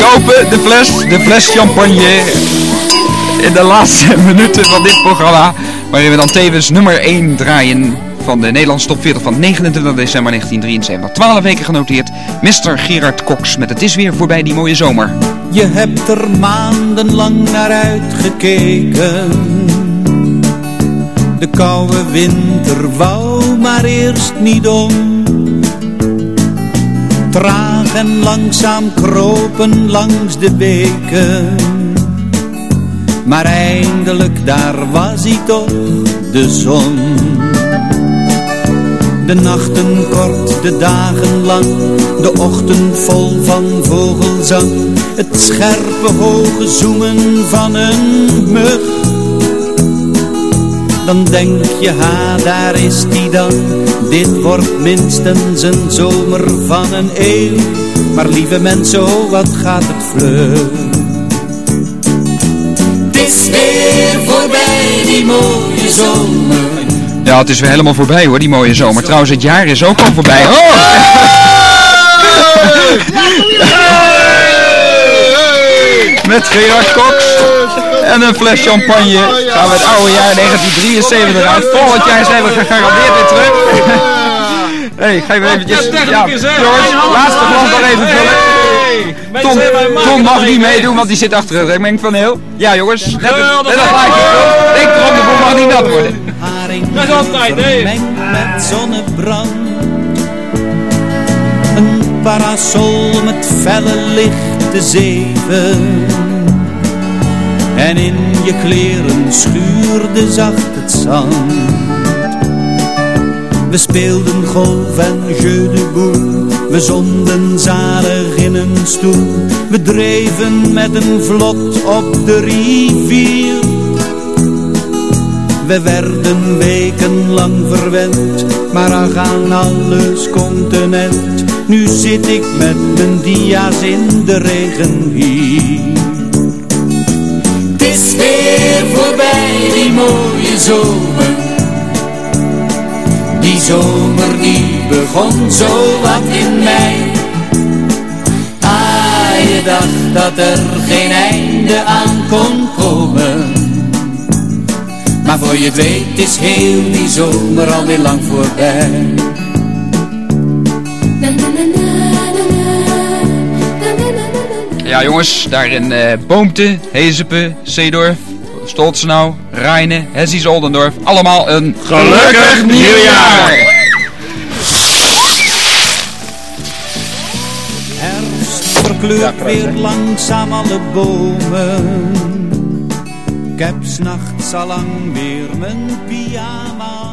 open, de fles champagne. In de laatste minuten van dit programma. Waarin we dan tevens nummer 1 draaien van de Nederlandse top 40 van 29 december 1973. 12 weken genoteerd. Mr. Gerard Cox met Het is weer voorbij die mooie zomer. Je hebt er maandenlang naar uitgekeken. De koude winter wou maar eerst niet om. Traag en langzaam kropen langs de beken. Maar eindelijk daar was hij toch, de zon. De nachten kort, de dagen lang, de ochtend vol van vogelzang. Het scherpe hoge zoemen van een mug. Dan denk je, ha, daar is die dan. Dit wordt minstens een zomer van een eeuw. Maar lieve mensen, oh wat gaat het vlug. Het is weer voorbij die mooie zomer. Ja, het is weer helemaal voorbij hoor, die mooie zomer. Trouwens, het jaar is ook al voorbij. Oh! Met Gerard Cox en een fles champagne gaan we het oude jaar 1973 uit. Volgend jaar zijn we gegarandeerd weer terug. Hey, ga je eventjes... Ja, George, laatste glas nog even vullen. Tom mag niet meedoen, want die zit achter het remengpaneel. Ja jongens, net een plaatje. Denk erom, de boel mag niet nat worden. Dat is altijd, hè? Met zonnebrand. Een parasol met felle lichte zeven. En in je kleren schuurde zacht het zand. We speelden golf en jeu de boel. We zonden zalig in een stoel. We dreven met een vlot op de rivier. We werden wekenlang verwend, maar ach aan alles continent. Nu zit ik met mijn dia's in de regen hier. Het is weer voorbij die mooie zomer. Die zomer die begon zo wat in mei. Ah, je dacht dat er geen einde aan kon komen. Maar voor je het weet is heel die zomer alweer lang voorbij. Ja jongens, daar in Boomte, Hezepe, Zeedorf, Stoltzenau, Rijnen, Hessies Oldendorf. Allemaal een gelukkig nieuwjaar! Herfst verkleurt weer langzaam alle bomen. Ik heb 's nachts allang weer mijn pyjama